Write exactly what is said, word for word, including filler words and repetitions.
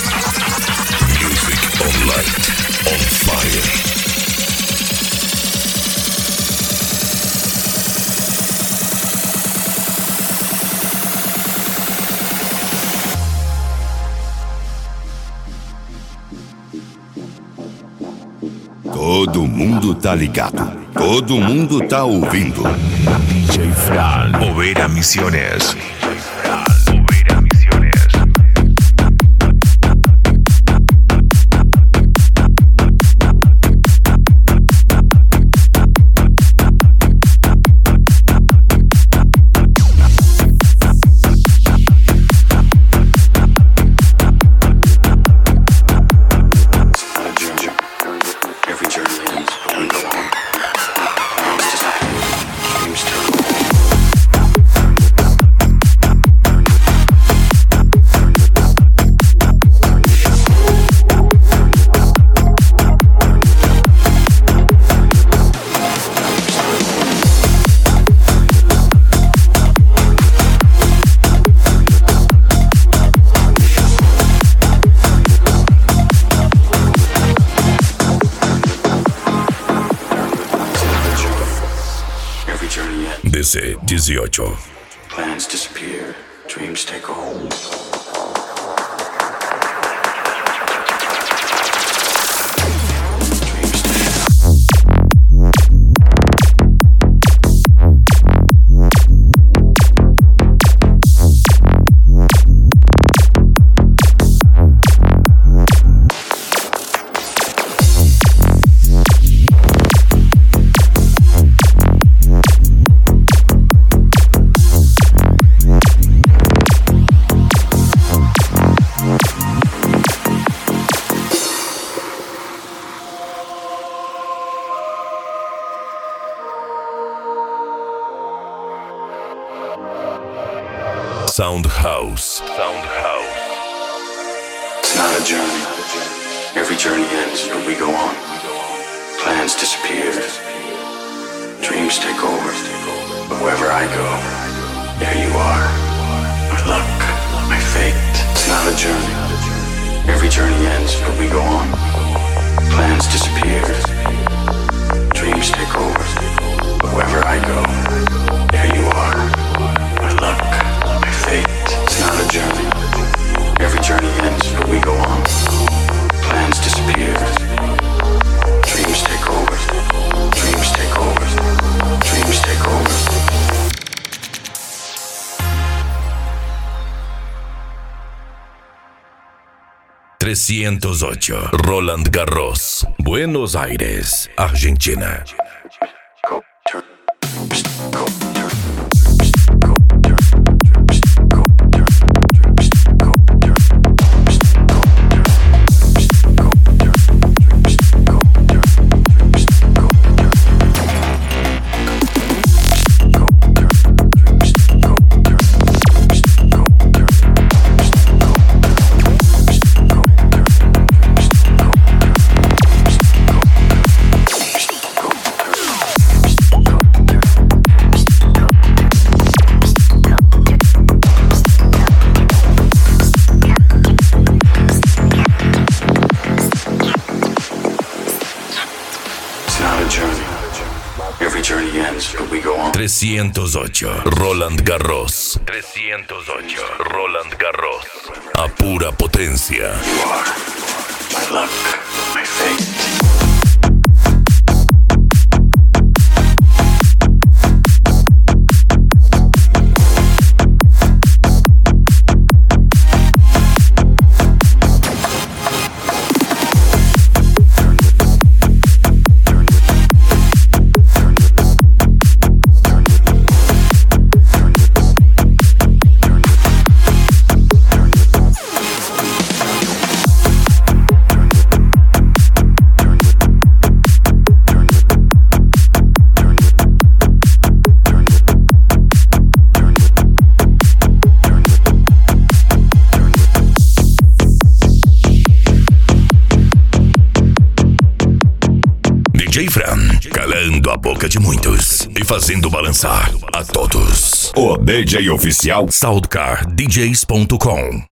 Music on light, on fire. Todo mundo tá ligado. Todo mundo tá ouvindo. D J Fran, Oveira Misiones. D C dieciocho. Plans disappear, dreams take hold. Sound House. Sound House. It's not a journey. Every journey ends, but we go on. Plans disappear. Dreams take over. But wherever I go, there you are. My luck, my fate. It's not a journey. Every journey ends, but we go on. Plans disappear. Dreams take over. But wherever I go, there you are. My luck. It's not a journey. Every journey ends, but we go on. Plans disappear. Dreams take over. Dreams take over. Dreams take over. trescientos ocho. Roland Garros. Buenos Aires, Argentina. Go, turn, go, turn. trescientos ocho. Roland Garros. trescientos ocho. Roland Garros. A pura potencia. You are my luck, my fate. J Fran, calando a boca de muitos e fazendo balançar a todos. O D J oficial soundcar d js ponto com